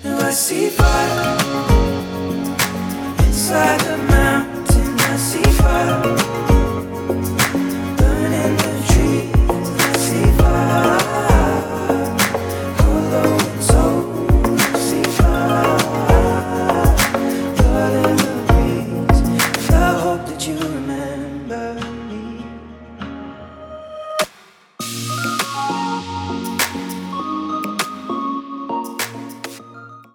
No, I see fire inside the mountain. I see fire.